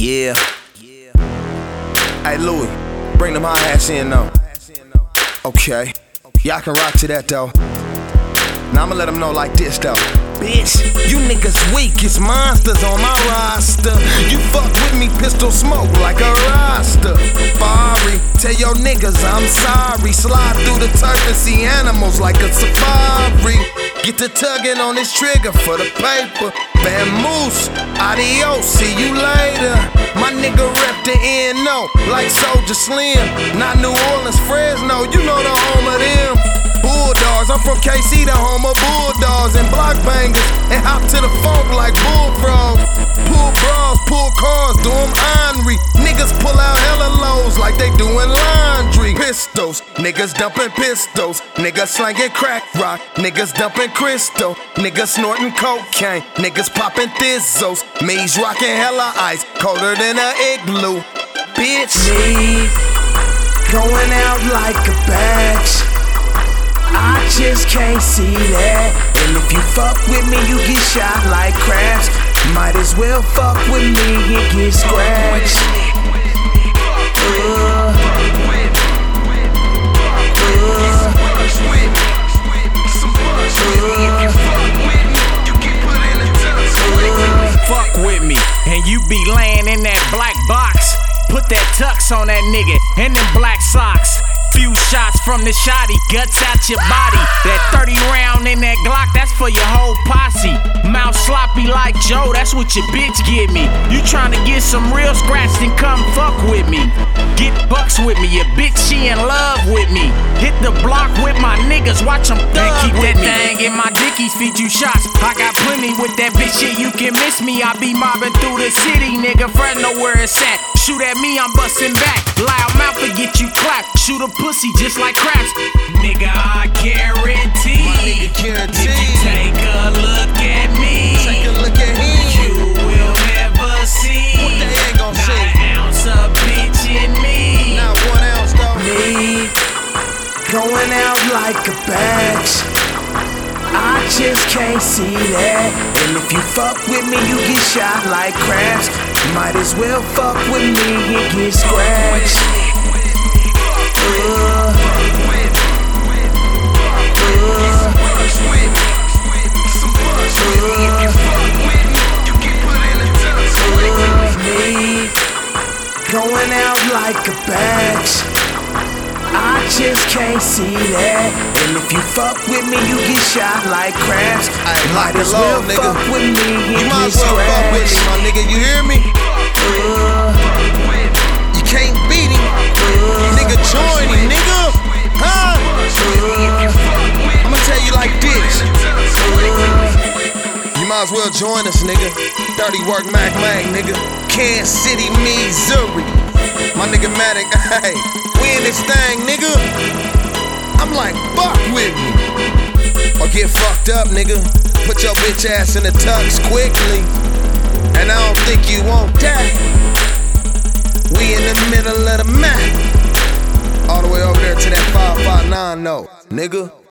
Yeah. Hey, Louis, bring them hi-hats in though. Okay. Y'all can rock to that though. Now I'ma let them know like this though. Bitch, you niggas weak, it's monsters on my roster. You fuck with me, pistol smoke like a roster. Fari, tell your niggas I'm sorry. Slide through the turf and see animals like a safari. Get to tugging on this trigger for the paper. Vamoose, adios, see you later. My nigga rep the NO like Soldier Slim. Not New Orleans, Fresno, you know the home of them. Bulldogs, I'm from KC, the home of Bulldogs and block bangers, and hop to the funk like bullfrogs. Pull bras, pull cars, do them ornery. Niggas pull out hella lows like they doing laundry. Pistols, niggas dumping pistols. Niggas slanging crack rock, niggas dumping crystal. Niggas snorting cocaine, niggas popping thizzos. Me's rocking hella ice, colder than a igloo. Bitch, me going out like a batch. I just can't see that. And if you fuck with me, you get shot like crabs. Might as well fuck with me and get scratched. Fuck with me, and you be laying in that black box. Put that tux on that nigga and them black socks. Few shots from the shotty, guts out your body. That 30 round in that Glock, that's for your whole posse. Mouth sloppy like Joe, that's what your bitch give me. You tryna get some real scratch, then come fuck with me. Get bucks with me, your bitch, she in love with me. Hit the block with my niggas, watch them thug keep with that thing in my dickies, feed you shots. I got plenty with that bitch shit, you can miss me. I be mobbing through the city, nigga, Fresno where it's at. Shoot at me, I'm busting back. Loud mouth and get you clapped. Shoot a pussy just like craps. Nigga, I guarantee. my nigga guarantee. If you take a look at me, Take a look at him. you will never see. What they ain't gon' Not see? an ounce of bitch in me. Not 1 ounce though. Me going out like a batch. I just can't see that. And if you fuck with me, you get shot like crabs. Might as well fuck with me and get scratched. Me going out like a batch. I just can't see that. And if you fuck with me, you get shot like crabs. Lock Might it as low, well nigga. fuck with me You and might get as well fuck with scratched. him, my nigga, you hear me? You can't beat him. Nigga, join him, nigga. Huh? I'ma tell you like this. You might as well join us, nigga. Dirty work, Mac, nigga. Kansas City, Missouri. My nigga Matic, hey, we in this thing, nigga. I'm like, fuck with me. Or get fucked up, nigga. Put your bitch ass in the tux quickly. And I don't think you want that. We in the middle of the map. All the way over there to that 559 note, nigga.